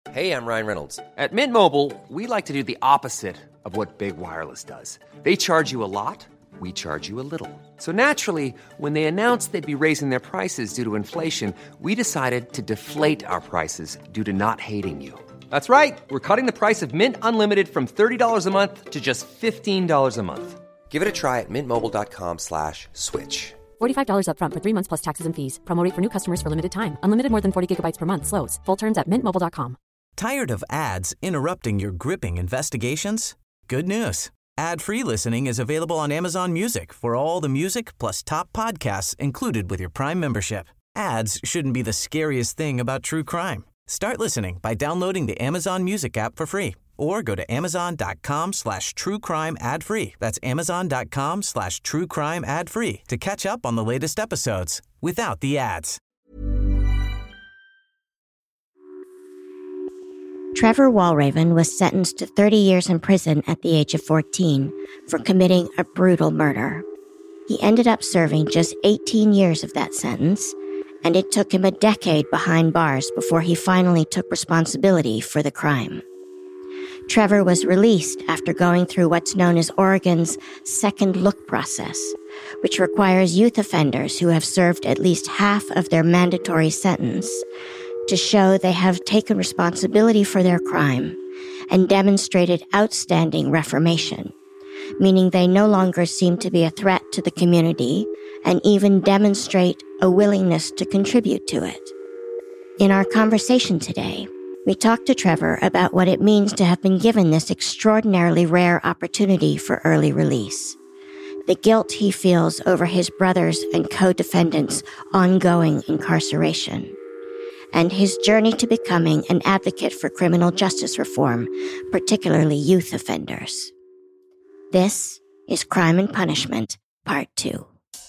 Hey, I'm Ryan Reynolds. At Mint Mobile, we like to do the opposite of what Big Wireless does. They charge you a lot, we charge you a little. So naturally, when they announced they'd be raising their prices due to inflation, we decided to deflate our prices due to not hating you. That's right. We're cutting the price of Mint Unlimited from $30 a month to just $15 a month. Give it a try at mintmobile.com/switch. $45 up front for 3 months plus taxes and fees. Promo rate for new customers for limited time. Unlimited more than 40 gigabytes per month. Slows full terms at mintmobile.com. Tired of ads interrupting your gripping investigations? Good news. Ad-free listening is available on Amazon Music for all the music plus top podcasts included with your Prime membership. Ads shouldn't be the scariest thing about true crime. Start listening by downloading the Amazon Music app for free or go to amazon.com/truecrime ad-free. That's amazon.com/truecrime ad-free to catch up on the latest episodes without the ads. Trevor Walraven was sentenced to 30 years in prison at the age of 14 for committing a brutal murder. He ended up serving just 18 years of that sentence, and it took him a decade behind bars before he finally took responsibility for the crime. Trevor was released after going through what's known as Oregon's Second Look process, which requires youth offenders who have served at least half of their mandatory sentence to show they have taken responsibility for their crime and demonstrated outstanding reformation, meaning they no longer seem to be a threat to the community and even demonstrate a willingness to contribute to it. In our conversation today, we talked to Trevor about what it means to have been given this extraordinarily rare opportunity for early release, the guilt he feels over his brothers and co-defendants' ongoing incarceration, and his journey to becoming an advocate for criminal justice reform, particularly youth offenders. This is Crime and Punishment, Part 2.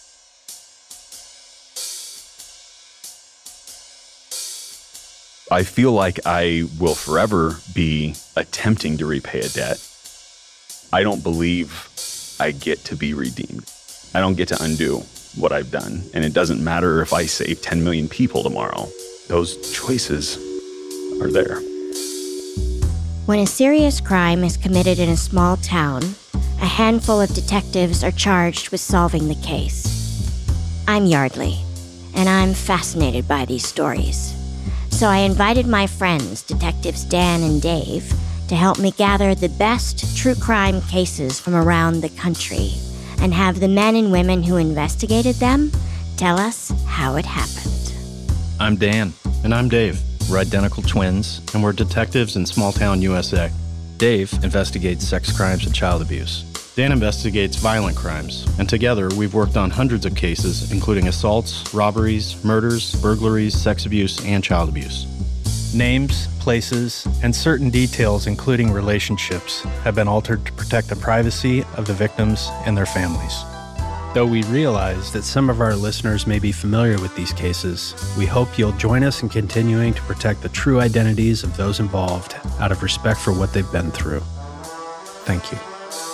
I feel like I will forever be attempting to repay a debt. I don't believe I get to be redeemed. I don't get to undo what I've done. And it doesn't matter if I save 10 million people tomorrow. Those choices are there. When a serious crime is committed in a small town, a handful of detectives are charged with solving the case. I'm Yardley, and I'm fascinated by these stories. So I invited my friends, Detectives Dan and Dave, to help me gather the best true crime cases from around the country and have the men and women who investigated them tell us how it happened. I'm Dan. And I'm Dave. We're identical twins, and we're detectives in small-town USA. Dave investigates sex crimes and child abuse. Dan investigates violent crimes, and together we've worked on hundreds of cases, including assaults, robberies, murders, burglaries, sex abuse, and child abuse. Names, places, and certain details, including relationships, have been altered to protect the privacy of the victims and their families. Though we realize that some of our listeners may be familiar with these cases, we hope you'll join us in continuing to protect the true identities of those involved out of respect for what they've been through. Thank you.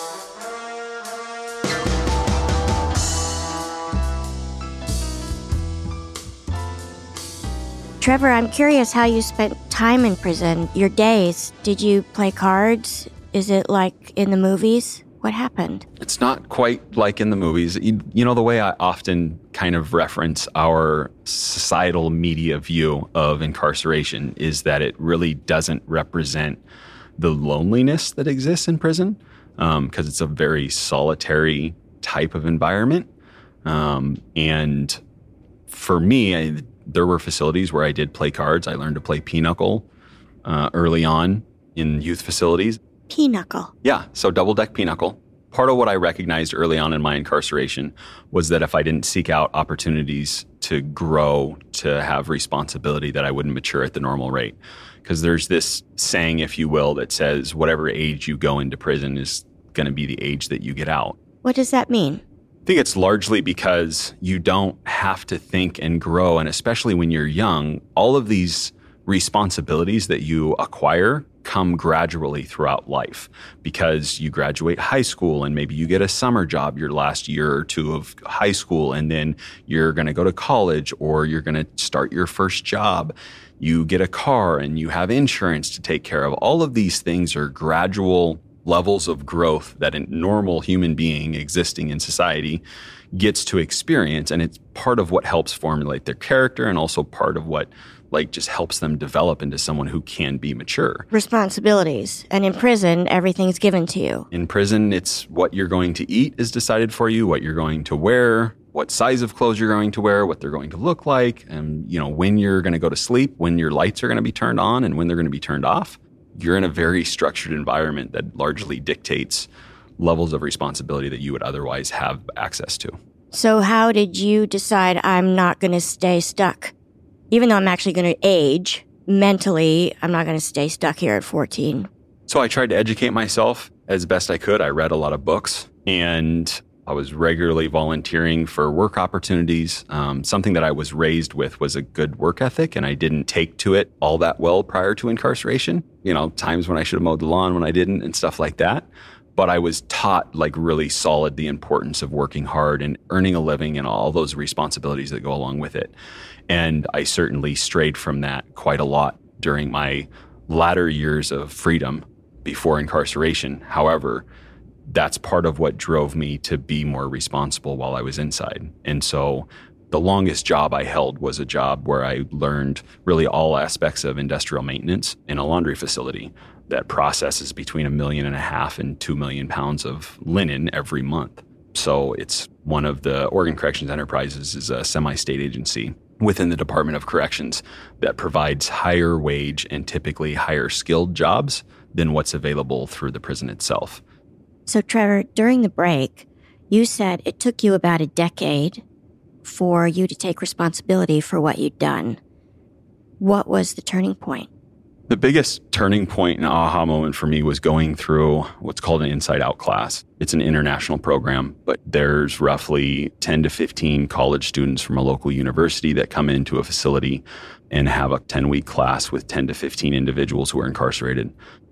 Trevor, I'm curious how you spent time in prison, your days. Did you play cards? Is it like in the movies? What happened? It's not quite like in the movies. You know, the way I often kind of reference our societal media view of incarceration is that it really doesn't represent the loneliness that exists in prison, because it's a very solitary type of environment. And for me, there were facilities where I did play cards. I learned to play pinochle early on in youth facilities. Pinochle. Yeah, so double-deck pinochle. Part of what I recognized early on in my incarceration was that if I didn't seek out opportunities to grow, to have responsibility, that I wouldn't mature at the normal rate. Because there's this saying, if you will, that says whatever age you go into prison is going to be the age that you get out. What does that mean? I think it's largely because you don't have to think and grow, and especially when you're young, all of these responsibilities that you acquire come gradually throughout life, because you graduate high school and maybe you get a summer job your last year or two of high school, and then you're going to go to college or you're going to start your first job. you get a car and you have insurance to take care of. All of these things are gradual levels of growth that a normal human being existing in society gets to experience. And it's part of what helps formulate their character and also part of what just helps them develop into someone who can be mature. Responsibilities. And in prison, everything's given to you. In prison, it's what you're going to eat is decided for you, what you're going to wear, what size of clothes you're going to wear, what they're going to look like, and when you're going to go to sleep, when your lights are going to be turned on and when they're going to be turned off. You're in a very structured environment that largely dictates levels of responsibility that you would otherwise have access to. So how did you decide I'm not going to stay stuck? Even though I'm actually going to age, mentally, I'm not going to stay stuck here at 14. So I tried to educate myself as best I could. I read a lot of books, and I was regularly volunteering for work opportunities. Something that I was raised with was a good work ethic, and I didn't take to it all that well prior to incarceration. Times when I should have mowed the lawn when I didn't and stuff like that. But I was taught really solid the importance of working hard and earning a living and all those responsibilities that go along with it. And I certainly strayed from that quite a lot during my latter years of freedom before incarceration. However, that's part of what drove me to be more responsible while I was inside. And so the longest job I held was a job where I learned really all aspects of industrial maintenance in a laundry facility that processes between 1.5 million and 2 million pounds of linen every month. So it's one of the Oregon Corrections Enterprises is a semi-state agency within the Department of Corrections that provides higher wage and typically higher skilled jobs than what's available through the prison itself. So Trevor, during the break, you said it took you about a decade for you to take responsibility for what you'd done. What was the turning point? The biggest turning point and aha moment for me was going through what's called an Inside Out class. It's an international program, but there's roughly 10 to 15 college students from a local university that come into a facility and have a 10-week class with 10 to 15 individuals who are incarcerated.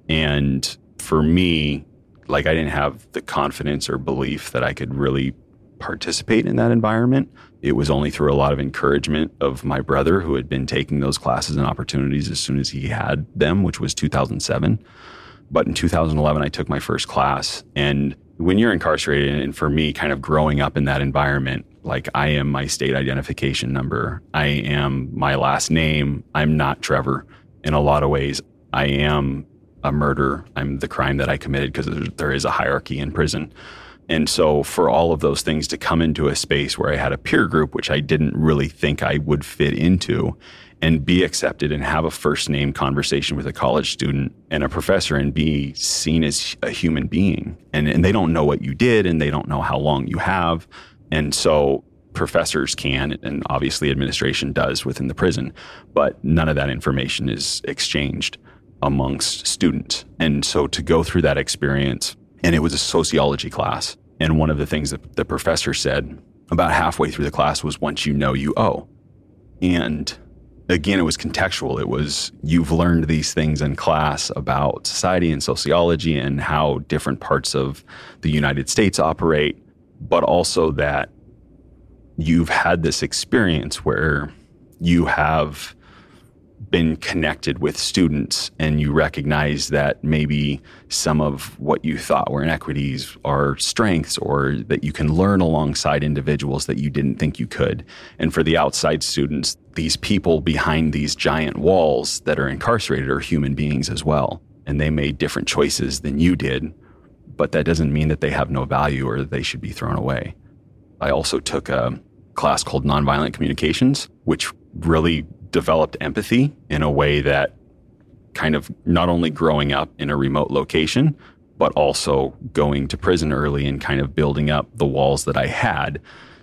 And for me, I didn't have the confidence or belief that I could really participate in that environment. It was only through a lot of encouragement of my brother, who had been taking those classes and opportunities as soon as he had them, which was 2007. But in 2011, I took my first class. And when you're incarcerated, and for me, kind of growing up in that environment, I am my state identification number. I am my last name. I'm not Trevor. In a lot of ways, I am a murderer. I'm the crime that I committed because there is a hierarchy in prison. And so for all of those things to come into a space where I had a peer group, which I didn't really think I would fit into, and be accepted and have a first name conversation with a college student and a professor and be seen as a human being. And they don't know what you did and they don't know how long you have. And so professors can, and obviously administration does within the prison, but none of that information is exchanged amongst students. And so to go through that experience, and it was a sociology class. And one of the things that the professor said about halfway through the class was, once you know, you owe. And again, it was contextual. It was, you've learned these things in class about society and sociology and how different parts of the United States operate, but also that you've had this experience where you have been connected with students and you recognize that maybe some of what you thought were inequities are strengths, or that you can learn alongside individuals that you didn't think you could. And for the outside students, these people behind these giant walls that are incarcerated are human beings as well. And they made different choices than you did, but that doesn't mean that they have no value or that they should be thrown away. I also took a class called Nonviolent Communications, which really developed empathy in a way that kind of not only growing up in a remote location, but also going to prison early and kind of building up the walls that I had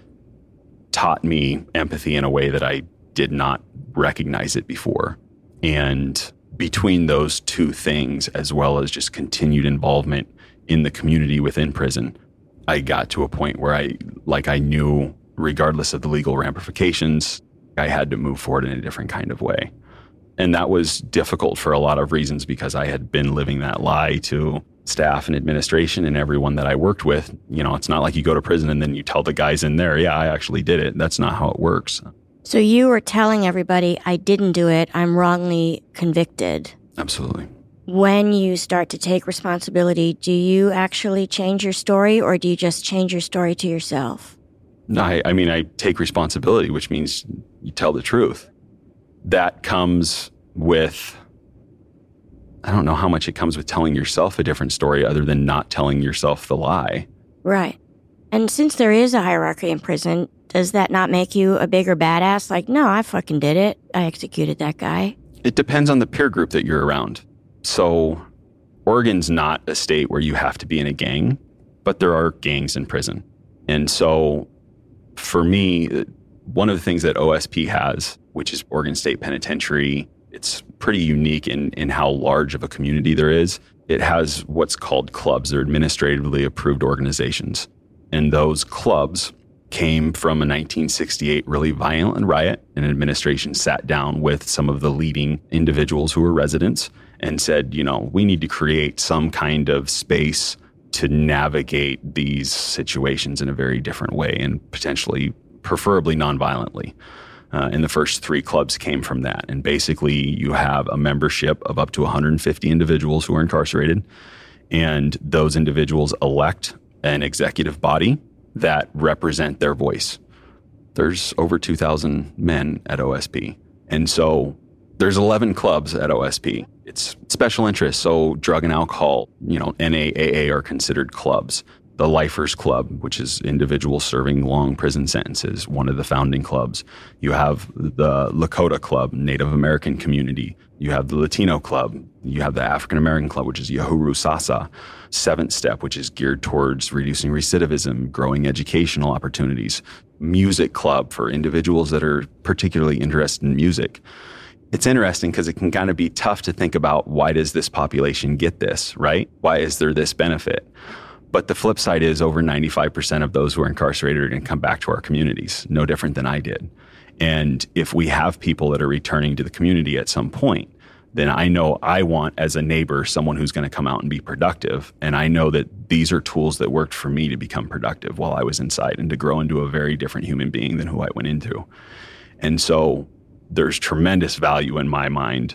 taught me empathy in a way that I did not recognize it before. And between those two things, as well as just continued involvement in the community within prison, I got to a point where I knew, regardless of the legal ramifications, I had to move forward in a different kind of way. And that was difficult for a lot of reasons, because I had been living that lie to staff and administration and everyone that I worked with. You know, it's not like you go to prison and then you tell the guys in there, yeah, I actually did it. That's not how it works. So you were telling everybody, I didn't do it, I'm wrongly convicted. Absolutely. When you start to take responsibility, do you actually change your story, or do you just change your story to yourself? No, I take responsibility, which means you tell the truth. That comes with, I don't know how much it comes with telling yourself a different story other than not telling yourself the lie. Right. And since there is a hierarchy in prison, does that not make you a bigger badass? Like, no, I fucking did it. I executed that guy. It depends on the peer group that you're around. So Oregon's not a state where you have to be in a gang, but there are gangs in prison. And so for me, one of the things that OSP has, which is Oregon State Penitentiary, it's pretty unique in how large of a community there is. It has what's called clubs. They're administratively approved organizations. And those clubs came from a 1968 really violent riot. An administration sat down with some of the leading individuals who were residents and said, we need to create some kind of space to navigate these situations in a very different way and potentially, preferably nonviolently. And the first 3 clubs came from that. And basically, you have a membership of up to 150 individuals who are incarcerated. And those individuals elect an executive body that represent their voice. There's over 2,000 men at OSP. And so there's 11 clubs at OSP. It's special interests. So drug and alcohol, NAAA are considered clubs. The Lifers Club, which is individuals serving long prison sentences, one of the founding clubs. You have the Lakota Club, Native American community. You have the Latino Club. You have the African American Club, which is Yahuru Sasa. Seventh Step, which is geared towards reducing recidivism, growing educational opportunities. Music Club for individuals that are particularly interested in music. It's interesting because it can kind of be tough to think about, why does this population get this, right? Why is there this benefit? But the flip side is over 95% of those who are incarcerated are going to come back to our communities, no different than I did. And if we have people that are returning to the community at some point, then I know I want, as a neighbor, someone who's going to come out and be productive. And I know that these are tools that worked for me to become productive while I was inside and to grow into a very different human being than who I went into. And so there's tremendous value in my mind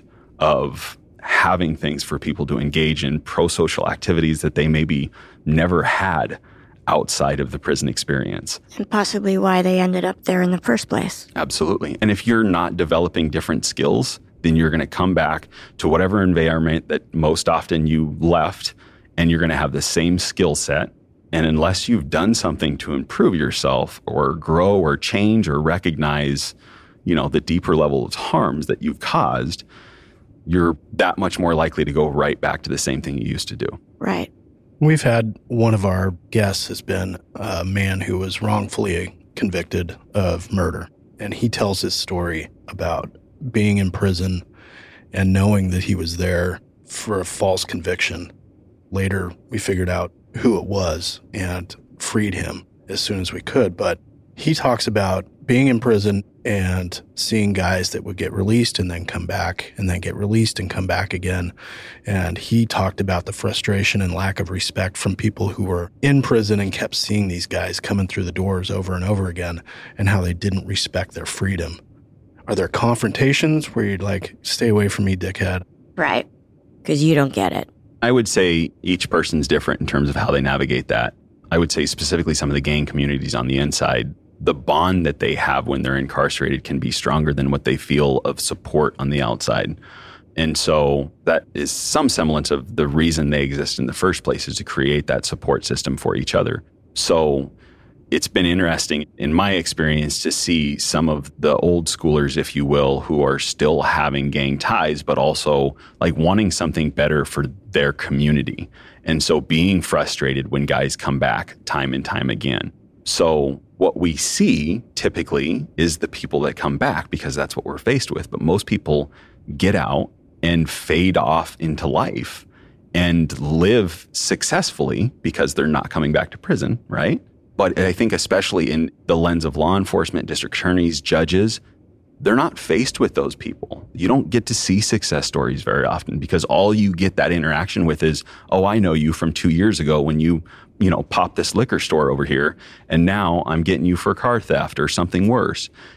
of having things for people to engage in pro-social activities that they maybe never had outside of the prison experience. And possibly why they ended up there in the first place. Absolutely. And if you're not developing different skills, then you're going to come back to whatever environment that most often you left, and you're going to have the same skill set. And unless you've done something to improve yourself or grow or change or recognize, the deeper level of harms that you've caused, you're that much more likely to go right back to the same thing you used to do. Right. We've had one of our guests has been a man who was wrongfully convicted of murder. And he tells his story about being in prison and knowing that he was there for a false conviction. Later, we figured out who it was and freed him as soon as we could. But he talks about being in prison and seeing guys that would get released and then come back and then get released and come back again. And he talked about the frustration and lack of respect from people who were in prison and kept seeing these guys coming through the doors over and over again, and how they didn't respect their freedom. Are there confrontations where you'd like, stay away from me, dickhead? Right. Because you don't get it. I would say each person's different in terms of how they navigate that. I would say specifically some of the gang communities on the inside, the bond that they have when they're incarcerated can be stronger than what they feel of support on the outside. And so that is some semblance of the reason they exist in the first place, is to create that support system for each other. So it's been interesting in my experience to see some of the old schoolers, if you will, who are still having gang ties, but also like wanting something better for their community. And so being frustrated when guys come back time and time again. So what we see typically is the people that come back because that's what we're faced with. But most people get out and fade off into life and live successfully because they're not coming back to prison, right? But I think especially in the lens of law enforcement, district attorneys, judges, they're not faced with those people. You don't get to see success stories very often because all you get that interaction with is, oh, I know you from 2 years ago when you popped this liquor store over here, and now I'm getting you for car theft or something worse.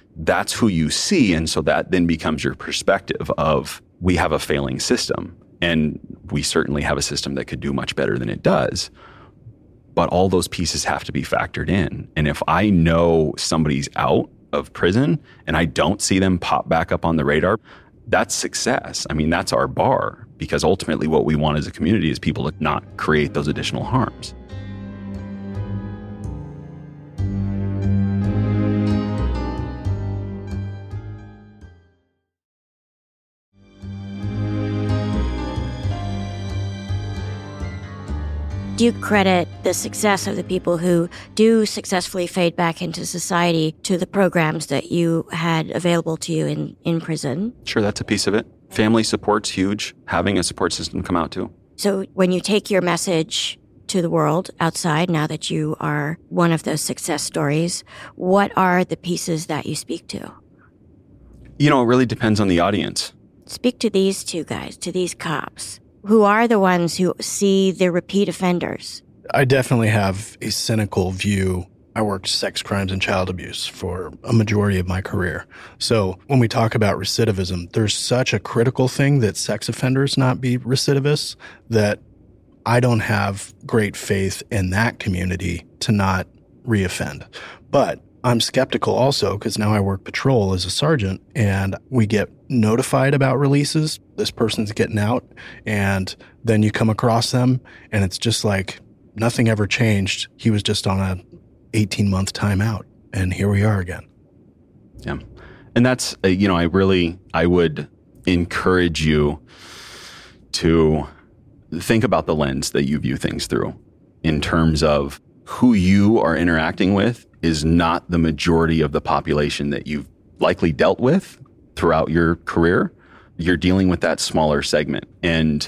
that's who you see. And so that then becomes your perspective of, we have a failing system, and we certainly have a system that could do much better than it does. But all those pieces have to be factored in. And if I know somebody's out of prison and I don't see them pop back up on the radar, that's success. I mean, that's our bar, because ultimately what we want as a community is people to not create those additional harms. Do you credit the success of the people who do successfully fade back into society to the programs that you had available to you in prison? Sure, that's a piece of it. Family support's huge. Having a support system come out too. So when you take your message to the world outside, now that you are one of those success stories, what are the pieces that you speak to? You know, it really depends on the audience. Speak to these two guys, to these cops, who are the ones who see the repeat offenders. I definitely have a cynical view. I worked sex crimes and child abuse for a majority of my career. So when we talk about recidivism, there's such a critical thing that sex offenders not be recidivists that I don't have great faith in that community to not reoffend. But I'm skeptical also because now I work patrol as a sergeant and we get notified about releases. This person's getting out, and then you come across them and it's just like nothing ever changed. He was just on a 18-month timeout, and here we are again. Yeah. And that's, I would encourage you to think about the lens that you view things through in terms of who you are interacting with is not the majority of the population that you've likely dealt with throughout your career. You're dealing with that smaller segment. And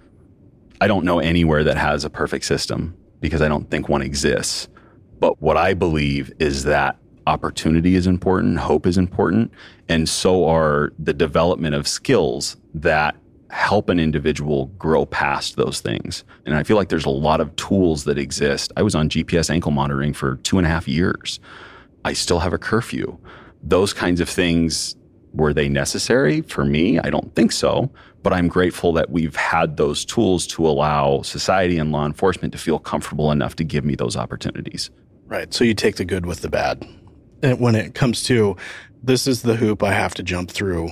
I don't know anywhere that has a perfect system because I don't think one exists. But what I believe is that opportunity is important, hope is important, and so are the development of skills that help an individual grow past those things. And I feel like there's a lot of tools that exist. I was on GPS ankle monitoring for 2.5 years. I still have a curfew. Those kinds of things, were they necessary for me? I don't think so. But I'm grateful that we've had those tools to allow society and law enforcement to feel comfortable enough to give me those opportunities. Right. So you take the good with the bad. And when it comes to, this is the hoop I have to jump through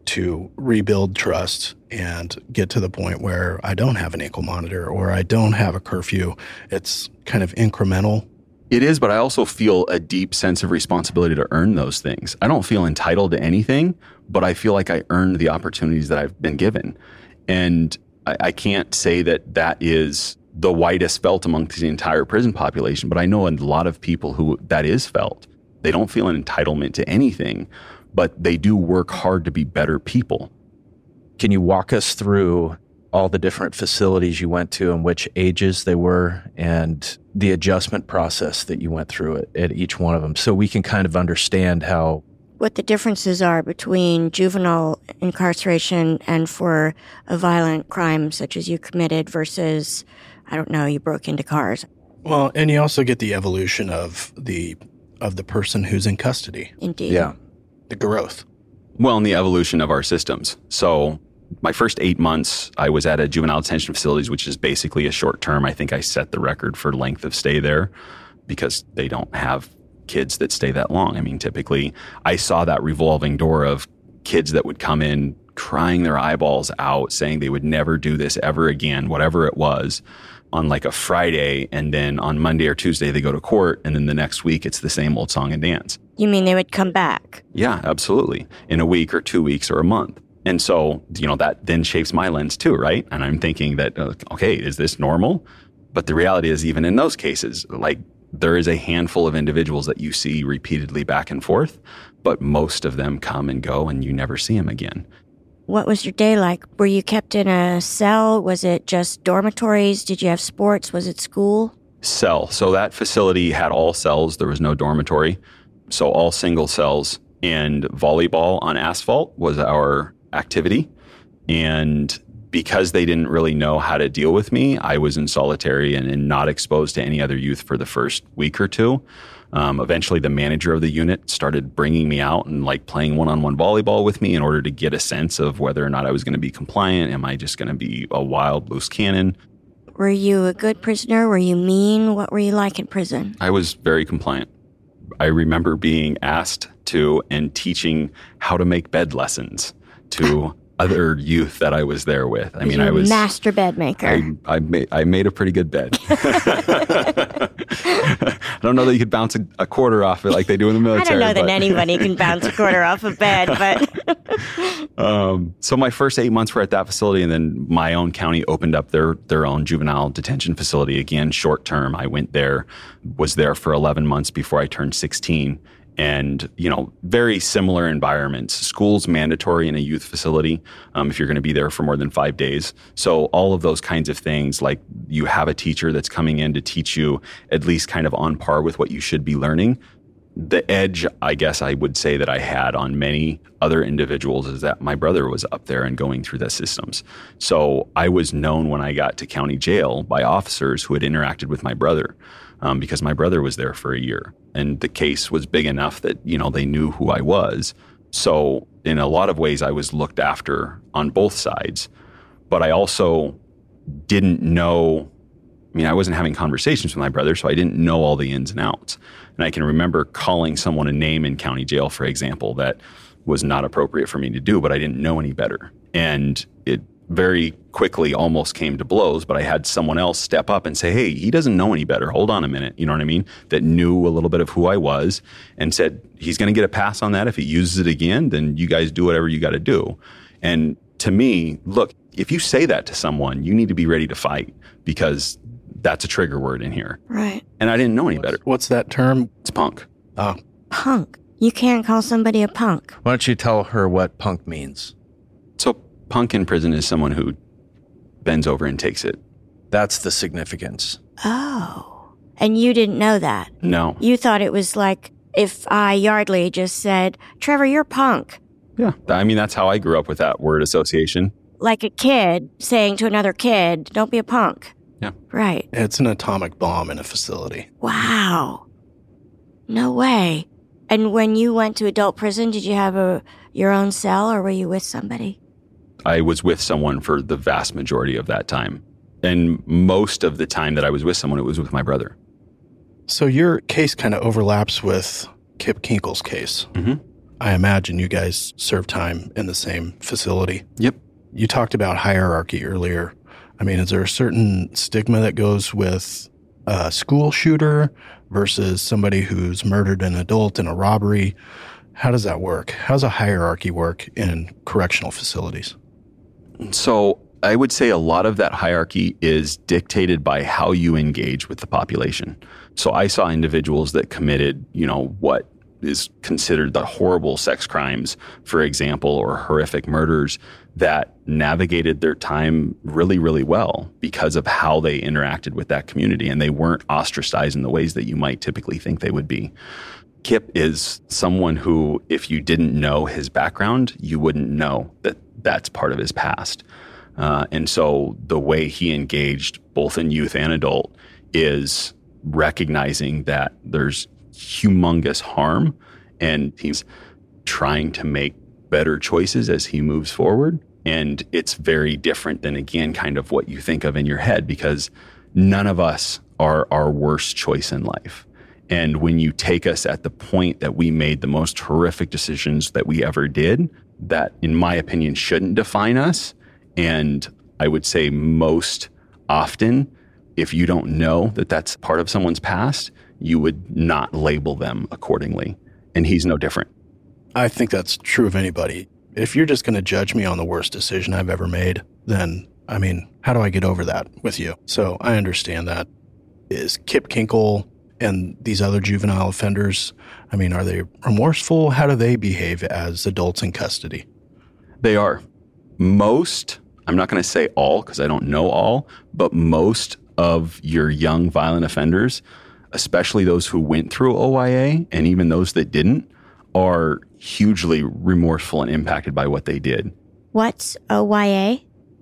to rebuild trust and get to the point where I don't have an ankle monitor or I don't have a curfew. It's kind of incremental. It is, but I also feel a deep sense of responsibility to earn those things. I don't feel entitled to anything, but I feel like I earned the opportunities that I've been given. And I can't say that that is the widest felt amongst the entire prison population, but I know a lot of people who that is felt. They don't feel an entitlement to anything, but they do work hard to be better people. Can you walk us through all the different facilities you went to and which ages they were and the adjustment process that you went through at each one of them so we can kind of understand how... What the differences are between juvenile incarceration and for a violent crime such as you committed versus, I don't know, you broke into cars. Well, and you also get the evolution of the person who's in custody. Indeed. Yeah. The growth. Well, and the evolution of our systems. So my first 8 months, I was at a juvenile detention facilities, which is basically a short term. I think I set the record for length of stay there because they don't have kids that stay that long. I mean, typically I saw that revolving door of kids that would come in crying their eyeballs out, saying they would never do this ever again, whatever it was, on like a Friday. And then on Monday or Tuesday, they go to court. And then the next week, it's the same old song and dance. You mean they would come back? Yeah, absolutely. In a week or 2 weeks or a month. And so, that then shapes my lens too, right? And I'm thinking that, okay, is this normal? But the reality is, even in those cases, like there is a handful of individuals that you see repeatedly back and forth, but most of them come and go and you never see them again. What was your day like? Were you kept in a cell? Was it just dormitories? Did you have sports? Was it school? Cell. So that facility had all cells. There was no dormitory. So all single cells, and volleyball on asphalt was our activity. And because they didn't really know how to deal with me, I was in solitary and not exposed to any other youth for the first week or two. Eventually, the manager of the unit started bringing me out and like playing one-on-one volleyball with me in order to get a sense of whether or not I was going to be compliant. Am I just going to be a wild, loose cannon? Were you a good prisoner? Were you mean? What were you like in prison? I was very compliant. I remember being asked to and teaching how to make bed lessons to other youth that I was there with. I mean, I was master bed maker. I made a pretty good bed. I don't know that you could bounce a quarter off it like they do in the military. I don't know that anybody can bounce a quarter off a bed, but so my first 8 months were at that facility, and then my own county opened up their own juvenile detention facility. Again, short term. I went there, was there for 11 months before I turned 16. And, very similar environments. School's mandatory in a youth facility if you're going to be there for more than 5 days. So all of those kinds of things, like you have a teacher that's coming in to teach you at least kind of on par with what you should be learning. The edge, I guess I would say that I had on many other individuals is that my brother was up there and going through the systems. So I was known when I got to county jail by officers who had interacted with my brother. Because my brother was there for a year, and the case was big enough that, they knew who I was. So in a lot of ways, I was looked after on both sides, but I also didn't know, I wasn't having conversations with my brother, so I didn't know all the ins and outs. And I can remember calling someone a name in county jail, for example, that was not appropriate for me to do, but I didn't know any better. And it very quickly almost came to blows, but I had someone else step up and say, hey, he doesn't know any better. Hold on a minute. You know what I mean? That knew a little bit of who I was and said, he's going to get a pass on that. If he uses it again, then you guys do whatever you got to do. And to me, look, if you say that to someone, you need to be ready to fight because that's a trigger word in here. Right. And I didn't know any better. What's that term? It's punk. Oh. Punk. You can't call somebody a punk. Why don't you tell her what punk means? So punk in prison is someone who bends over and takes it. That's the significance. Oh. And you didn't know that? No. You thought it was like if Yardley just said, Trevor, you're punk. Yeah. That's how I grew up with that word association. Like a kid saying to another kid, don't be a punk. Yeah. Right. It's an atomic bomb in a facility. Wow. No way. And when you went to adult prison, did you have your own cell or were you with somebody? I was with someone for the vast majority of that time. And most of the time that I was with someone, it was with my brother. So your case kind of overlaps with Kip Kinkle's case. Mm-hmm. I imagine you guys served time in the same facility. Yep. You talked about hierarchy earlier. Is there a certain stigma that goes with a school shooter versus somebody who's murdered an adult in a robbery? How does that work? How does a hierarchy work in correctional facilities? So I would say a lot of that hierarchy is dictated by how you engage with the population. So I saw individuals that committed, what is considered the horrible sex crimes, for example, or horrific murders that navigated their time really, really well because of how they interacted with that community. And they weren't ostracized in the ways that you might typically think they would be. Kip is someone who, if you didn't know his background, you wouldn't know that that's part of his past. And so the way he engaged both in youth and adult is recognizing that there's humongous harm and he's trying to make better choices as he moves forward. And it's very different than, again, kind of what you think of in your head, because none of us are our worst choice in life. And when you take us at the point that we made the most horrific decisions that we ever did, that, in my opinion, shouldn't define us. And I would say most often, if you don't know that that's part of someone's past, you would not label them accordingly. And he's no different. I think that's true of anybody. If you're just going to judge me on the worst decision I've ever made, then, how do I get over that with you? So I understand that. Is Kip Kinkle and these other juvenile offenders, are they remorseful? How do they behave as adults in custody? They are. Most, I'm not going to say all because I don't know all, but most of your young violent offenders, especially those who went through OYA and even those that didn't, are hugely remorseful and impacted by what they did. What's OYA?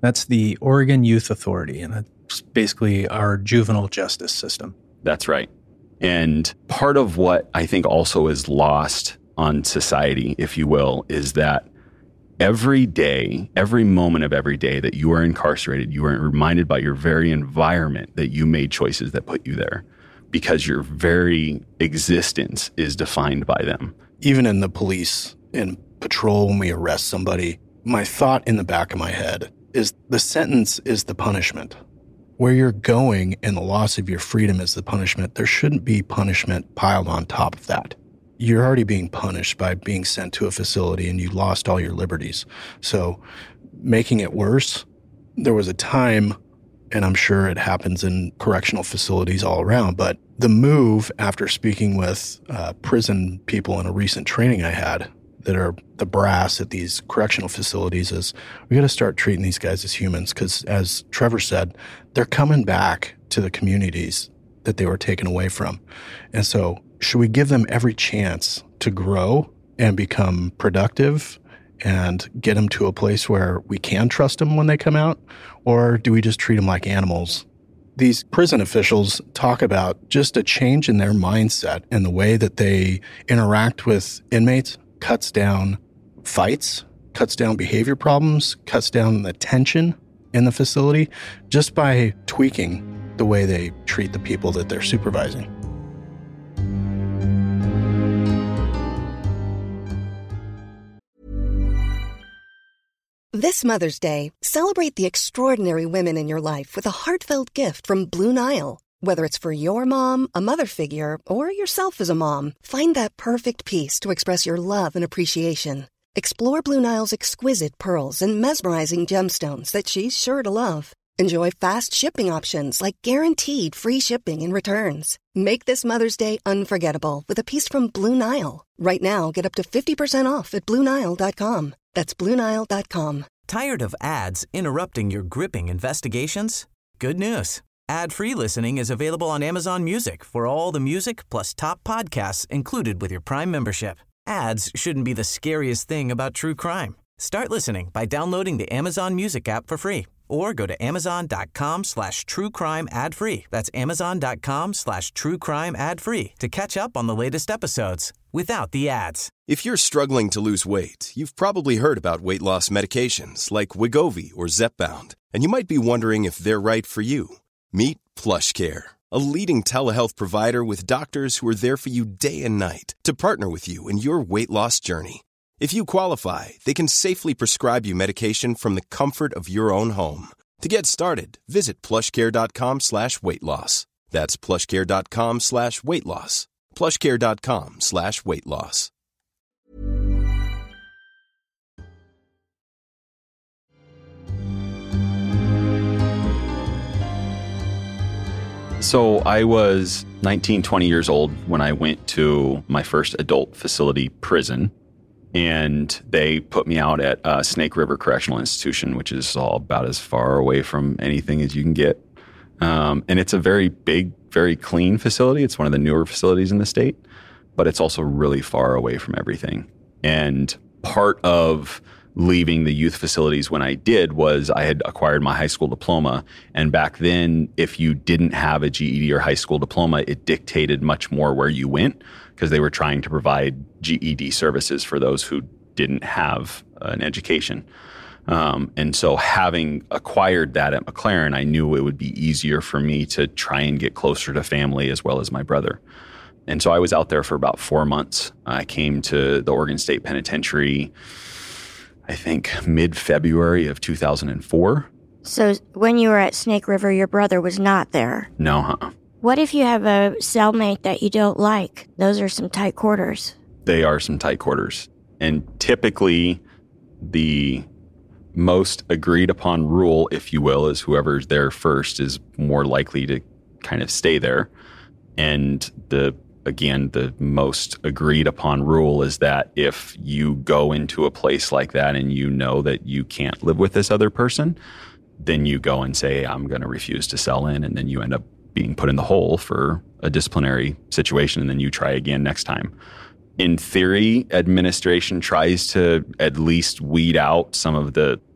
That's the Oregon Youth Authority, and that's basically our juvenile justice system. That's right. And part of what I think also is lost on society, if you will, is that every day, every moment of every day that you are incarcerated, you are reminded by your very environment that you made choices that put you there, because your very existence is defined by them. Even in the police, in patrol, when we arrest somebody, my thought in the back of my head is the sentence is the punishment. Where you're going and the loss of your freedom is the punishment. There shouldn't be punishment piled on top of that. You're already being punished by being sent to a facility and you lost all your liberties. So making it worse, there was a time, and I'm sure it happens in correctional facilities all around, but the move after speaking with prison people in a recent training I had that are the brass at these correctional facilities is we got to start treating these guys as humans, because as Trevor said, they're coming back to the communities that they were taken away from. And so should we give them every chance to grow and become productive and get them to a place where we can trust them when they come out? Or do we just treat them like animals? These prison officials talk about just a change in their mindset and the way that they interact with inmates cuts down fights, cuts down behavior problems, cuts down the tension in the facility just by tweaking the way they treat the people that they're supervising. This Mother's Day, celebrate the extraordinary women in your life with a heartfelt gift from Blue Nile. Whether it's for your mom, a mother figure, or yourself as a mom, find that perfect piece to express your love and appreciation. Explore Blue Nile's exquisite pearls and mesmerizing gemstones that she's sure to love. Enjoy fast shipping options like guaranteed free shipping and returns. Make this Mother's Day unforgettable with a piece from Blue Nile. Right now, get up to 50% off at BlueNile.com. That's BlueNile.com. Tired of ads interrupting your gripping investigations? Good news. Ad-free listening is available on Amazon Music for all the music plus top podcasts included with your Prime membership. Ads shouldn't be the scariest thing about true crime. Start listening by downloading the Amazon Music app for free or go to amazon.com/truecrime ad-free. That's amazon.com/truecrime ad-free to catch up on the latest episodes without the ads. If you're struggling to lose weight, you've probably heard about weight loss medications like Wegovy or Zepbound, and you might be wondering if they're right for you. Meet PlushCare, a leading telehealth provider with doctors who are there for you day and night to partner with you in your weight loss journey. If you qualify, they can safely prescribe you medication from the comfort of your own home. To get started, visit plushcare.com/weightloss. That's plushcare.com/weightloss. plushcare.com/weightloss. So I was 19, 20 years old when I went to my first adult facility prison, and they put me out at Snake River Correctional Institution, which is all about as far away from anything as you can get. And it's a very big, very clean facility. It's one of the newer facilities in the state, but it's also really far away from everything. And part of leaving the youth facilities when I did was I had acquired my high school diploma. And back then, if you didn't have a GED or high school diploma, it dictated much more where you went because they were trying to provide GED services for those who didn't have an education. And so having acquired that at McLaren, I knew it would be easier for me to try and get closer to family as well as my brother. And so I was out there for about 4 months. I came to the Oregon State Penitentiary, I think mid-February of 2004. So when you were at Snake River, your brother was not there? No, What if you have a cellmate that you don't like? Those are some tight quarters. They are some tight quarters. And typically the most agreed upon rule, if you will, is whoever's there first is more likely to kind of stay there. And the most agreed upon rule is that if you go into a place like that and you know that you can't live with this other person, then you go and say, I'm going to refuse to sell in. And then you end up being put in the hole for a disciplinary situation. And then you try again next time. In theory, administration tries to at least weed out some of the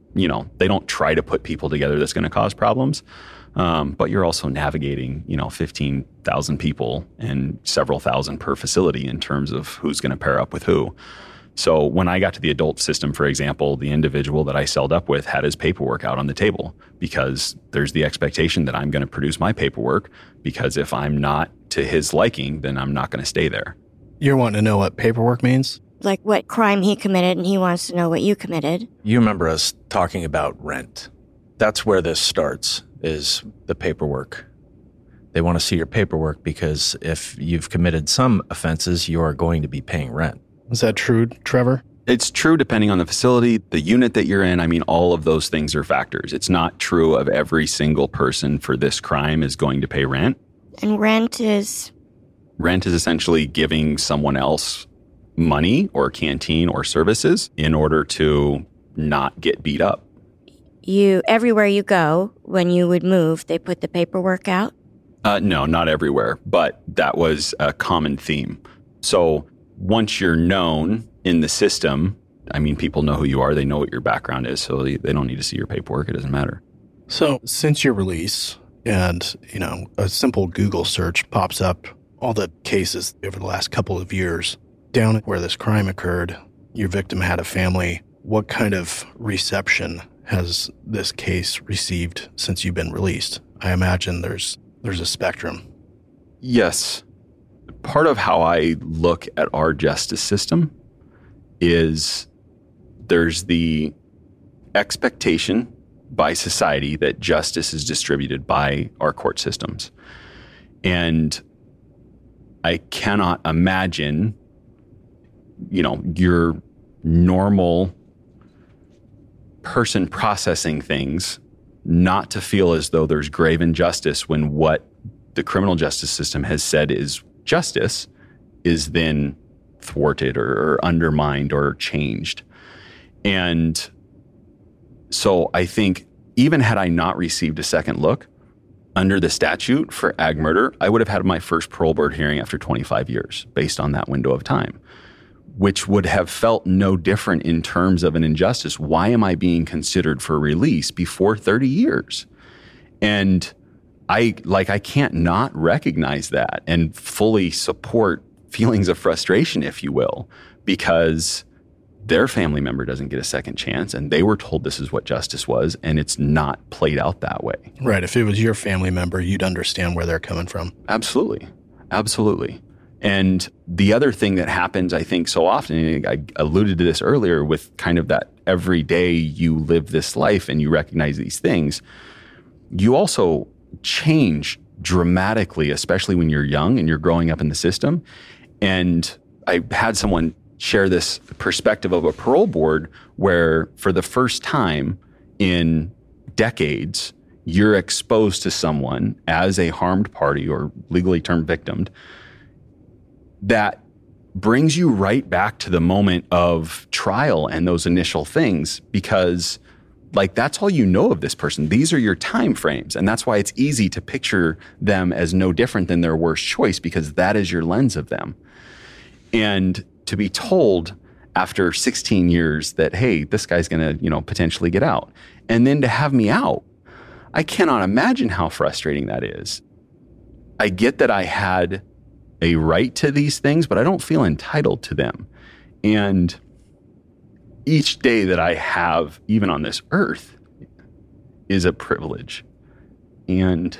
they don't try to put people together that's going to cause problems. But you're also navigating, 15,000 people and several thousand per facility in terms of who's going to pair up with who. So when I got to the adult system, for example, the individual that I celled up with had his paperwork out on the table because there's the expectation that I'm going to produce my paperwork, because if I'm not to his liking, then I'm not going to stay there. You're wanting to know what paperwork means? Like what crime he committed, and he wants to know what you committed. You remember us talking about rent. That's where this starts, is the paperwork. They want to see your paperwork because if you've committed some offenses, you are going to be paying rent. Is that true, Trevor? It's true depending on the facility, the unit that you're in. I mean, all of those things are factors. It's not true of every single person for this crime is going to pay rent. And rent is? Rent is essentially giving someone else money or canteen or services in order to not get beat up. Everywhere you go, when you would move, they put the paperwork out? No, not everywhere, but that was a common theme. So once you're known in the system, I mean, people know who you are. They know what your background is, so they don't need to see your paperwork. It doesn't matter. So since your release and, a simple Google search pops up all the cases over the last couple of years, down where this crime occurred, your victim had a family. What kind of reception has this case received since you've been released? I imagine there's a spectrum. Yes. Part of how I look at our justice system is there's the expectation by society that justice is distributed by our court systems. And I cannot imagine, your normal person processing things not to feel as though there's grave injustice when what the criminal justice system has said is justice is then thwarted or undermined or changed. And so I think even had I not received a second look under the statute for ag murder, I would have had my first parole board hearing after 25 years based on that window of time, which would have felt no different in terms of an injustice. Why am I being considered for release before 30 years? And I can't not recognize that and fully support feelings of frustration, if you will, because their family member doesn't get a second chance and they were told this is what justice was, and it's not played out that way. Right. If it was your family member, you'd understand where they're coming from. Absolutely. Absolutely. And the other thing that happens, I think, so often, I alluded to this earlier with kind of that every day you live this life and you recognize these things, you also change dramatically, especially when you're young and you're growing up in the system. And I had someone share this perspective of a parole board where for the first time in decades, you're exposed to someone as a harmed party or legally termed victim that brings you right back to the moment of trial and those initial things, because that's all you know of this person. These are your time frames. And that's why it's easy to picture them as no different than their worst choice, because that is your lens of them. And to be told after 16 years that, hey, this guy's going to, potentially get out, and then to have me out, I cannot imagine how frustrating that is. I get that I had a right to these things, but I don't feel entitled to them. And each day that I have, even on this earth, is a privilege. And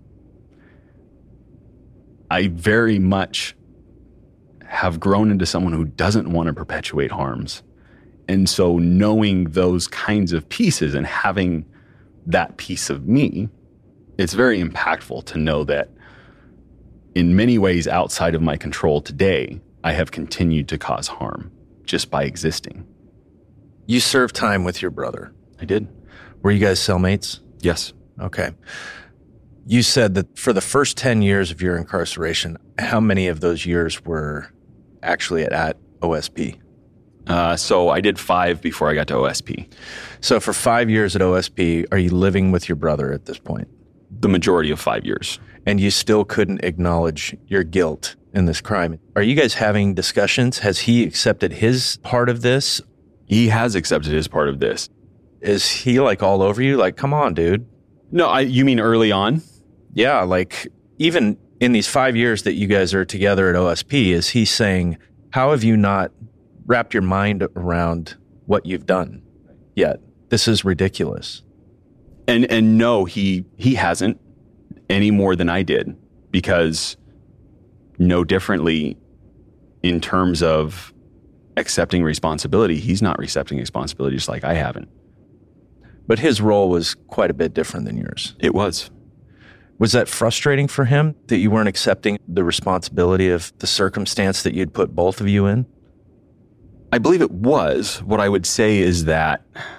I very much have grown into someone who doesn't want to perpetuate harms. And so knowing those kinds of pieces and having that piece of me, it's very impactful to know that in many ways outside of my control today, I have continued to cause harm just by existing. You served time with your brother. I did. Were you guys cellmates? Yes. Okay. You said that for the first 10 years of your incarceration, how many of those years were actually at OSP? So I did 5 before I got to OSP. So for 5 years at OSP, are you living with your brother at this point? The majority of 5 years. And you still couldn't acknowledge your guilt in this crime. Are you guys having discussions? Has he accepted his part of this? He has accepted his part of this. Is he like all over you? Like, come on, dude. No, you mean early on? Yeah, like even in these 5 years that you guys are together at OSP, is he saying, how have you not wrapped your mind around what you've done yet? This is ridiculous. And no, he hasn't any more than I did, because no differently in terms of accepting responsibility, he's not accepting responsibility just like I haven't. But his role was quite a bit different than yours. It was. Was that frustrating for him that you weren't accepting the responsibility of the circumstance that you'd put both of you in? I believe it was. What I would say is that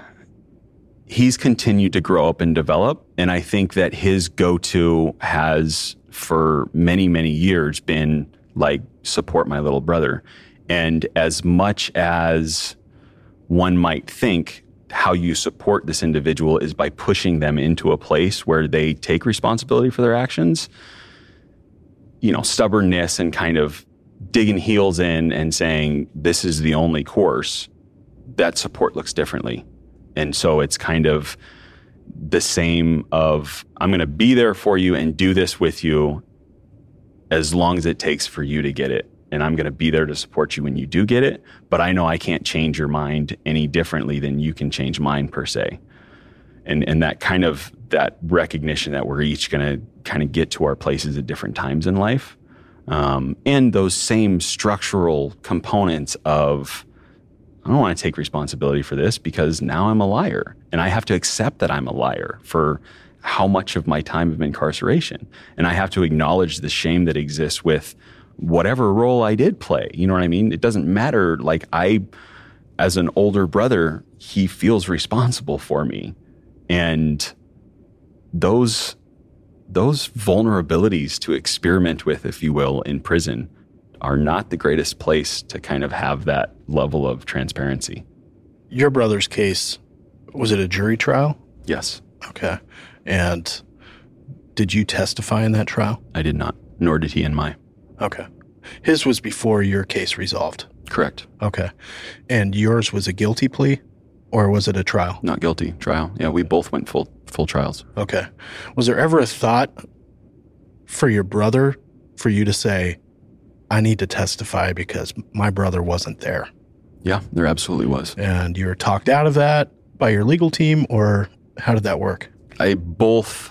he's continued to grow up and develop, and I think that his go-to has, for many, many years, been like, support my little brother. And as much as one might think how you support this individual is by pushing them into a place where they take responsibility for their actions, stubbornness and kind of digging heels in and saying, this is the only course, that support looks differently. And so it's kind of the same of, I'm going to be there for you and do this with you as long as it takes for you to get it. And I'm going to be there to support you when you do get it. But I know I can't change your mind any differently than you can change mine, per se. And that kind of, that recognition that we're each going to kind of get to our places at different times in life. And those same structural components of, I don't want to take responsibility for this because now I'm a liar. And I have to accept that I'm a liar for how much of my time of incarceration. And I have to acknowledge the shame that exists with whatever role I did play. You know what I mean? It doesn't matter. Like, as an older brother, he feels responsible for me. And those vulnerabilities to experiment with, if you will, in prison are not the greatest place to kind of have that level of transparency. Your brother's case, was it a jury trial? Yes. Okay. And did you testify in that trial? I did not, nor did he in mine. Okay. His was before your case resolved? Correct. Okay. And yours was a guilty plea, or was it a trial? Not guilty, trial. Yeah, we both went full trials. Okay. Was there ever a thought for your brother for you to say, I need to testify because my brother wasn't there? Yeah, there absolutely was. And you were talked out of that by your legal team, or how did that work? I both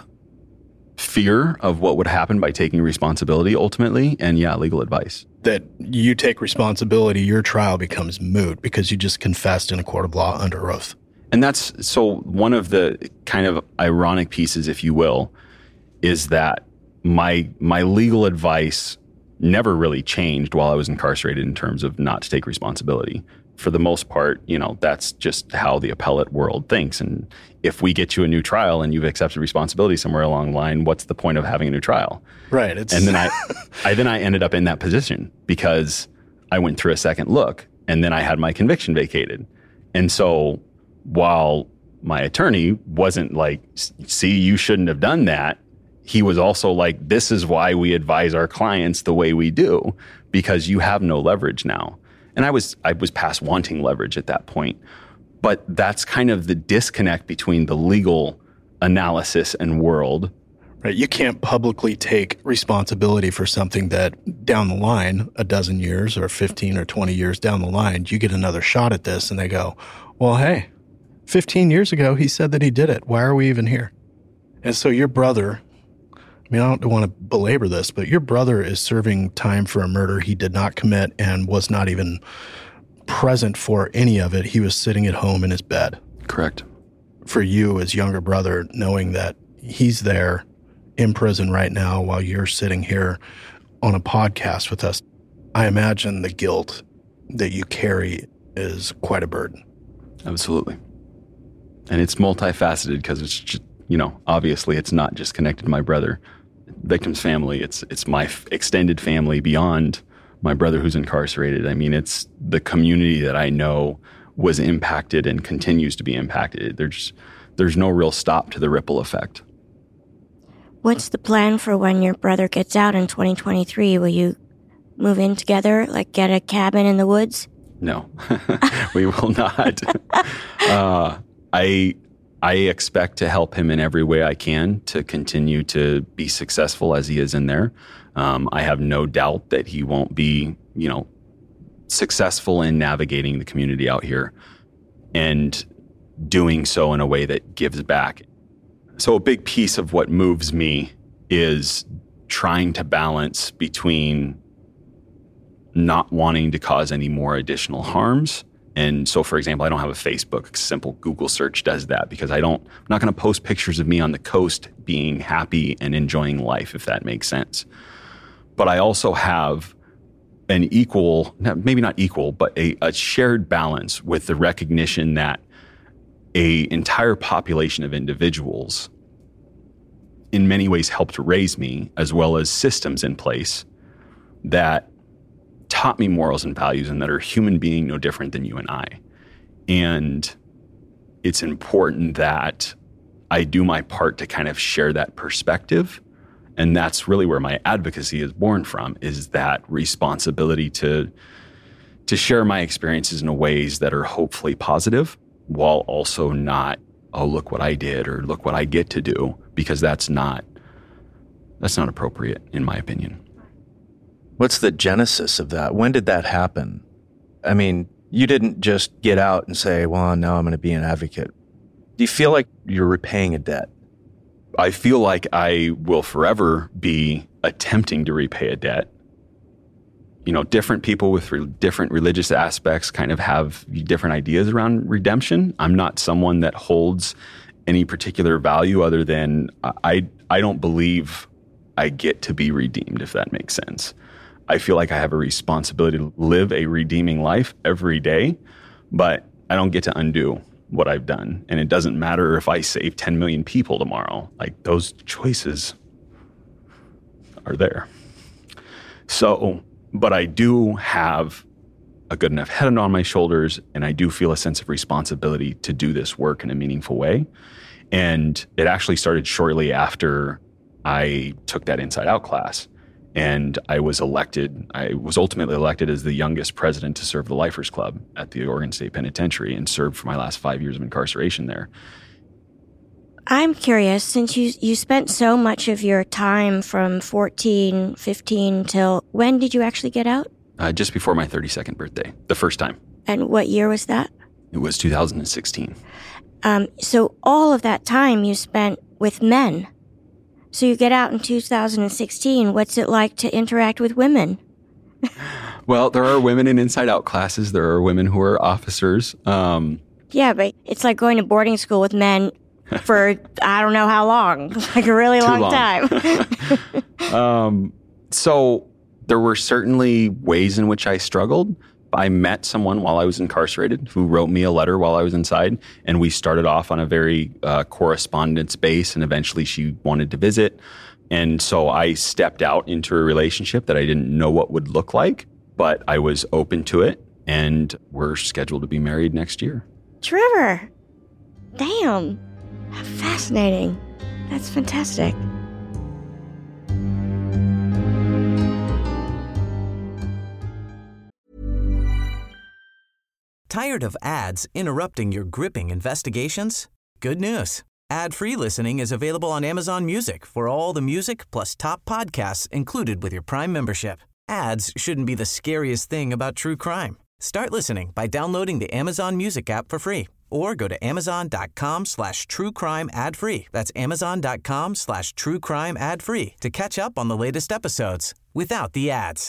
fear of what would happen by taking responsibility ultimately, and legal advice. That you take responsibility, your trial becomes moot because you just confessed in a court of law under oath. And that's, so one of the kind of ironic pieces, if you will, is that my legal advice never really changed while I was incarcerated in terms of not to take responsibility. For the most part, that's just how the appellate world thinks. And if we get you a new trial and you've accepted responsibility somewhere along the line, what's the point of having a new trial? Right. And then I ended up in that position because I went through a second look, and then I had my conviction vacated. And so while my attorney wasn't like, see, you shouldn't have done that, he was also like, this is why we advise our clients the way we do, because you have no leverage now. And I was past wanting leverage at that point. But that's kind of the disconnect between the legal analysis and world. Right. You can't publicly take responsibility for something that down the line, a dozen years or 15 or 20 years down the line, you get another shot at this and they go, well, hey, 15 years ago, he said that he did it. Why are we even here? And so your brother, I mean, I don't want to belabor this, but your brother is serving time for a murder he did not commit and was not even present for any of it. He was sitting at home in his bed. Correct. For you as younger brother, knowing that he's there in prison right now while you're sitting here on a podcast with us, I imagine the guilt that you carry is quite a burden. Absolutely. And it's multifaceted because it's just, obviously it's not just connected to my brother, victim's family. It's my extended family beyond my brother who's incarcerated. I mean, it's the community that I know was impacted and continues to be impacted. There's no real stop to the ripple effect. What's the plan for when your brother gets out in 2023? Will you move in together, like get a cabin in the woods? No, we will not. I expect to help him in every way I can to continue to be successful as he is in there. I have no doubt that he won't be, successful in navigating the community out here and doing so in a way that gives back. So a big piece of what moves me is trying to balance between not wanting to cause any more additional harms. And so, for example, I don't have a Facebook. Simple Google search does that because I'm not going to post pictures of me on the coast being happy and enjoying life, if that makes sense. But I also have an equal, maybe not equal, but a shared balance with the recognition that an entire population of individuals in many ways helped raise me, as well as systems in place that taught me morals and values and that are human being no different than you and I. And it's important that I do my part to kind of share that perspective. And that's really where my advocacy is born from, is that responsibility to share my experiences in ways that are hopefully positive, while also not, oh, look what I did or look what I get to do, because that's not appropriate, in my opinion. What's the genesis of that? When did that happen? I mean, you didn't just get out and say, well, now I'm going to be an advocate. Do you feel like you're repaying a debt? I feel like I will forever be attempting to repay a debt. Different people with different religious aspects kind of have different ideas around redemption. I'm not someone that holds any particular value other than I don't believe I get to be redeemed, if that makes sense. I feel like I have a responsibility to live a redeeming life every day, but I don't get to undo what I've done. And it doesn't matter if I save 10 million people tomorrow. Like, those choices are there. So, but I do have a good enough head on my shoulders, and I do feel a sense of responsibility to do this work in a meaningful way. And it actually started shortly after I took that Inside Out class. And I was ultimately elected as the youngest president to serve the Lifers Club at the Oregon State Penitentiary, and served for my last 5 years of incarceration there. I'm curious, since you spent so much of your time from 14, 15 till when did you actually get out? Just before my 32nd birthday, the first time. And what year was that? It was 2016. So all of that time you spent with men. So you get out in 2016. What's it like to interact with women? Well, there are women in Inside Out classes. There are women who are officers. Yeah, but it's like going to boarding school with men for I don't know how long, like a really long time. So there were certainly ways in which I struggled. I met someone while I was incarcerated who wrote me a letter while I was inside, and we started off on a very correspondence base, and eventually she wanted to visit. And so I stepped out into a relationship that I didn't know what would look like, but I was open to it, and we're scheduled to be married next year. Trevor, damn, how fascinating. That's fantastic. Tired of ads interrupting your gripping investigations? Good news. Ad-free listening is available on Amazon Music for all the music plus top podcasts included with your Prime membership. Ads shouldn't be the scariest thing about true crime. Start listening by downloading the Amazon Music app for free or go to amazon.com/truecrime ad-free. That's amazon.com/truecrime ad-free to catch up on the latest episodes without the ads.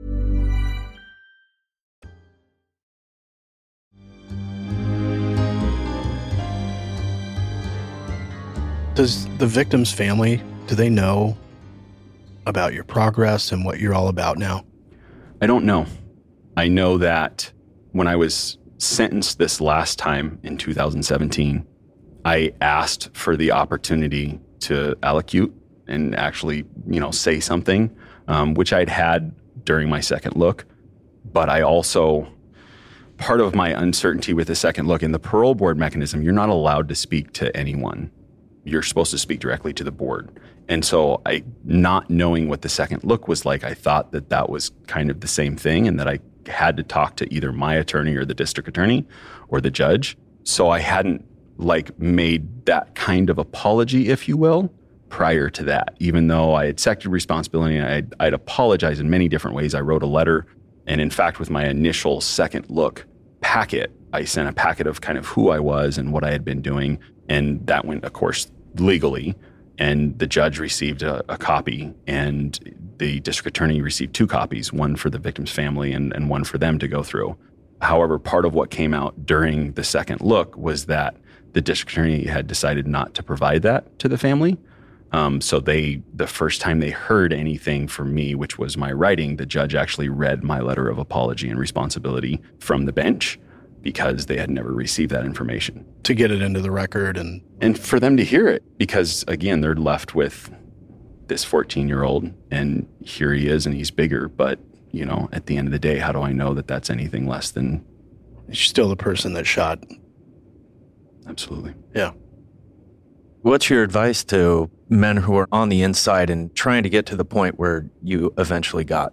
Does the victim's family, do they know about your progress and what you're all about now? I don't know. I know that when I was sentenced this last time in 2017, I asked for the opportunity to allocute and actually, say something, which I'd had during my second look. But I also, part of my uncertainty with the second look in the parole board mechanism, you're not allowed to speak to anyone. You're supposed to speak directly to the board. And so not knowing what the second look was like, I thought that was kind of the same thing, and that I had to talk to either my attorney or the district attorney or the judge. So I hadn't made that kind of apology, if you will, prior to that. Even though I had accepted responsibility and I'd apologized in many different ways. I wrote a letter. And in fact, with my initial second look packet, I sent a packet of kind of who I was and what I had been doing. And that went, of course, legally. And the judge received a copy, and the district attorney received 2 copies, one for the victim's family and one for them to go through. However, part of what came out during the second look was that the district attorney had decided not to provide that to the family. So the first time they heard anything from me, which was my writing, the judge actually read my letter of apology and responsibility from the bench because they had never received that information. To get it into the record and for them to hear it, because again, they're left with this 14-year-old and here he is and he's bigger. But, at the end of the day, how do I know that that's anything less than... You're still the person that shot. Absolutely. Yeah. What's your advice to men who are on the inside and trying to get to the point where you eventually got?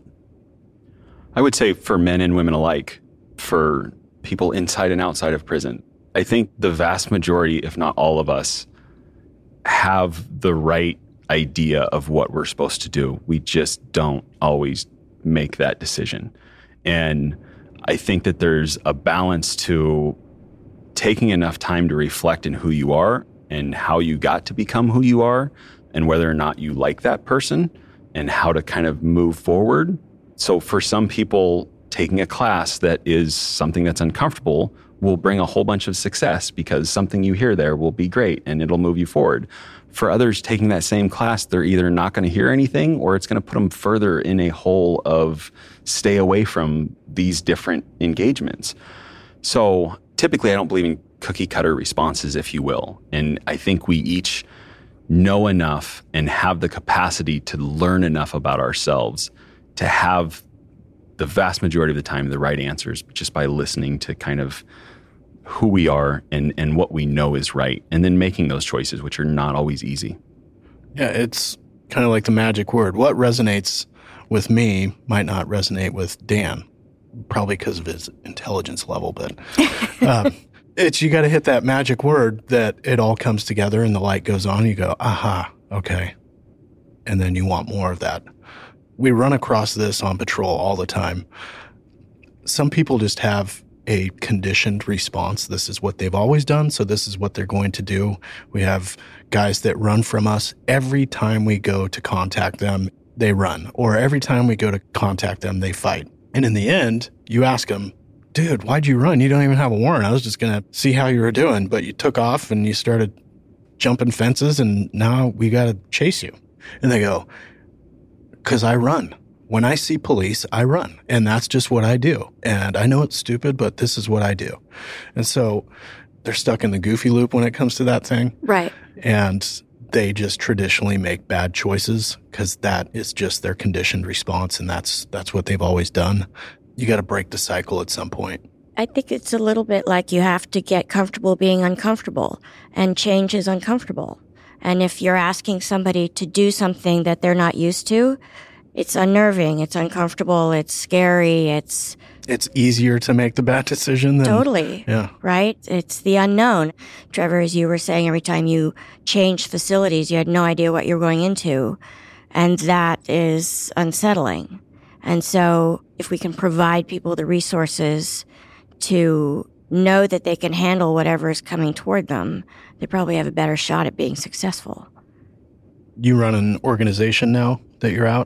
I would say for men and women alike, for people inside and outside of prison, I think the vast majority, if not all of us, have the right idea of what we're supposed to do. We just don't always make that decision. And I think that there's a balance to taking enough time to reflect in who you are and how you got to become who you are and whether or not you like that person and how to kind of move forward. So for some people, taking a class that is something that's uncomfortable will bring a whole bunch of success because something you hear there will be great and it'll move you forward. For others, taking that same class, they're either not going to hear anything or it's going to put them further in a hole of stay away from these different engagements. So typically, I don't believe in cookie cutter responses, if you will. And I think we each know enough and have the capacity to learn enough about ourselves to have the vast majority of the time the right answers just by listening to kind of who we are and what we know is right, and then making those choices, which are not always easy. Yeah, it's kind of like the magic word. What resonates with me might not resonate with Dan, probably because of his intelligence level, but you got to hit that magic word that it all comes together and the light goes on. You go, aha, okay. And then you want more of that. We run across this on patrol all the time. Some people just have a conditioned response. This is what they've always done, so this is what they're going to do. We have guys that run from us. Every time we go to contact them, they run. Or every time we go to contact them, they fight. And in the end, you ask them, dude, why'd you run? You don't even have a warrant. I was just going to see how you were doing, but you took off and you started jumping fences and now we got to chase you. And they go, because I run. When I see police, I run. And that's just what I do. And I know it's stupid, but this is what I do. And so they're stuck in the goofy loop when it comes to that thing. Right. And they just traditionally make bad choices because that is just their conditioned response. And that's what they've always done. You got to break the cycle at some point. I think it's a little bit like you have to get comfortable being uncomfortable, and change is uncomfortable. And if you're asking somebody to do something that they're not used to, it's unnerving, it's uncomfortable, it's scary, it's easier to make the bad decision than... Totally. Yeah. Right? It's the unknown. Trevor, as you were saying, every time you changed facilities, you had no idea what you were going into. And that is unsettling. And so if we can provide people the resources to know that they can handle whatever is coming toward them, they probably have a better shot at being successful. You run an organization now that you're out?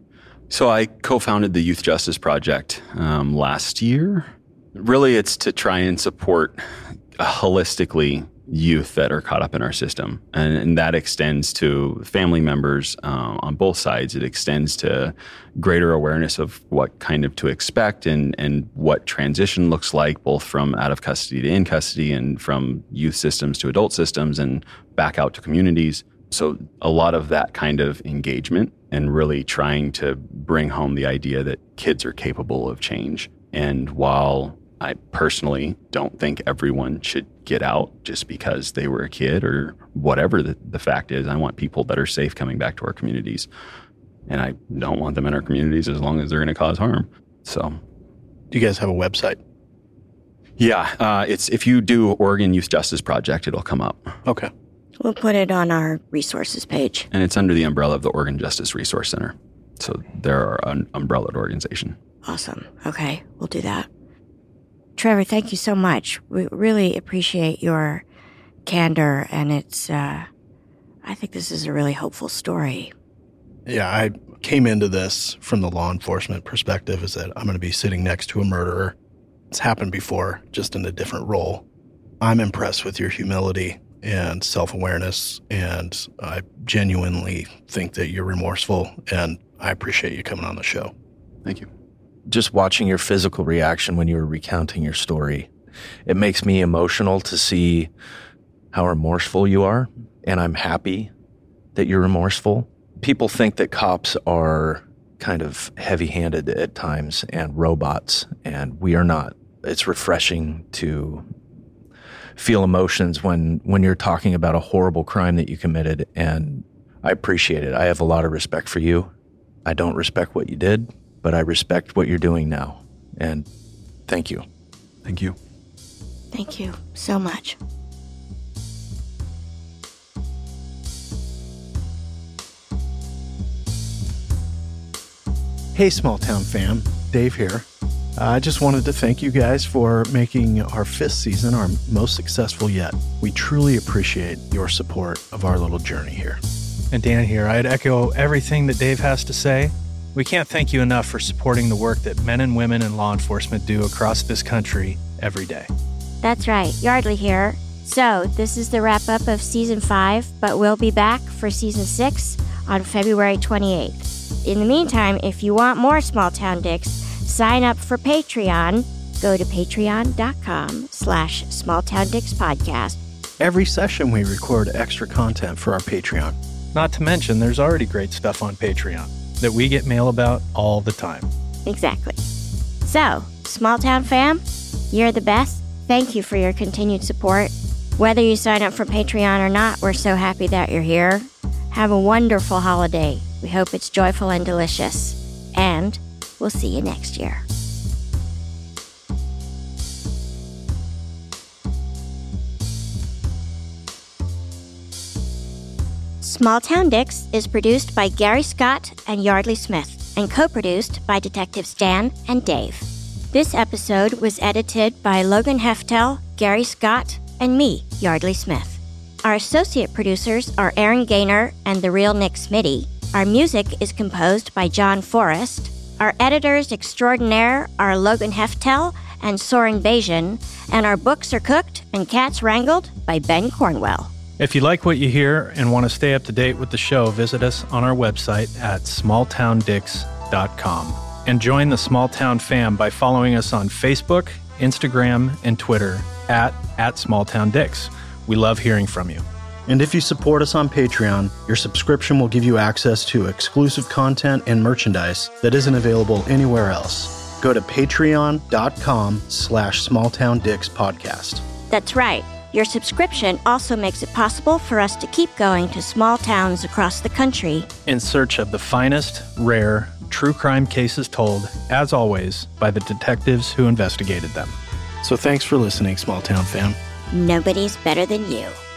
So I co-founded the Youth Justice Project last year. Really, it's to try and support holistically youth that are caught up in our system. And that extends to family members on both sides. It extends to greater awareness of what kind of to expect and what transition looks like, both from out of custody to in custody and from youth systems to adult systems and back out to communities. So a lot of that kind of engagement and really trying to bring home the idea that kids are capable of change. And while I personally don't think everyone should get out just because they were a kid or whatever the fact is, I want people that are safe coming back to our communities. And I don't want them in our communities as long as they're going to cause harm. So. Do you guys have a website? Yeah, it's if you do Oregon Youth Justice Project, it'll come up. Okay. We'll put it on our resources page. And it's under the umbrella of the Oregon Justice Resource Center. So they're an umbrellaed organization. Awesome. Okay, we'll do that. Trevor, thank you so much. We really appreciate your candor, and I think this is a really hopeful story. Yeah, I came into this from the law enforcement perspective, is that I'm going to be sitting next to a murderer. It's happened before, just in a different role. I'm impressed with your humility and self-awareness, and I genuinely think that you're remorseful, and I appreciate you coming on the show. Thank you. Just watching your physical reaction when you were recounting your story, it makes me emotional to see how remorseful you are, and I'm happy that you're remorseful. People think that cops are kind of heavy-handed at times and robots, and we are not. It's refreshing to feel emotions when you're talking about a horrible crime that you committed, and I appreciate it. I have a lot of respect for you. I don't respect what you did, but I respect what you're doing now, and thank you. Thank you. Thank you so much. Hey, Small Town fam. Dave here. I just wanted to thank you guys for making our 5th season our most successful yet. We truly appreciate your support of our little journey here. And Dan here. I'd echo everything that Dave has to say. We can't thank you enough for supporting the work that men and women in law enforcement do across this country every day. That's right. Yardley here. So, this is the wrap-up of Season 5, but we'll be back for Season 6 on February 28th. In the meantime, if you want more Small Town Dicks, sign up for Patreon. Go to patreon.com/smalltowndickspodcast. Every session we record extra content for our Patreon. Not to mention, there's already great stuff on Patreon that we get mail about all the time. Exactly. So, Small Town fam, you're the best. Thank you for your continued support. Whether you sign up for Patreon or not, we're so happy that you're here. Have a wonderful holiday. We hope it's joyful and delicious. And we'll see you next year. Small Town Dicks is produced by Gary Scott and Yardley Smith and co-produced by Detectives Dan and Dave. This episode was edited by Logan Heftel, Gary Scott, and me, Yardley Smith. Our associate producers are Aaron Gaynor and The Real Nick Smitty. Our music is composed by John Forrest. Our editors extraordinaire are Logan Heftel and Soren Bajan, and our books are cooked and cats wrangled by Ben Cornwell. If you like what you hear and want to stay up to date with the show, visit us on our website at smalltowndicks.com. And join the Small Town fam by following us on Facebook, Instagram, and Twitter at SmallTownDicks. We love hearing from you. And if you support us on Patreon, your subscription will give you access to exclusive content and merchandise that isn't available anywhere else. Go to patreon.com/smalltowndickspodcast. That's right. Your subscription also makes it possible for us to keep going to small towns across the country in search of the finest, rare, true crime cases told, as always, by the detectives who investigated them. So thanks for listening, Small Town fam. Nobody's better than you.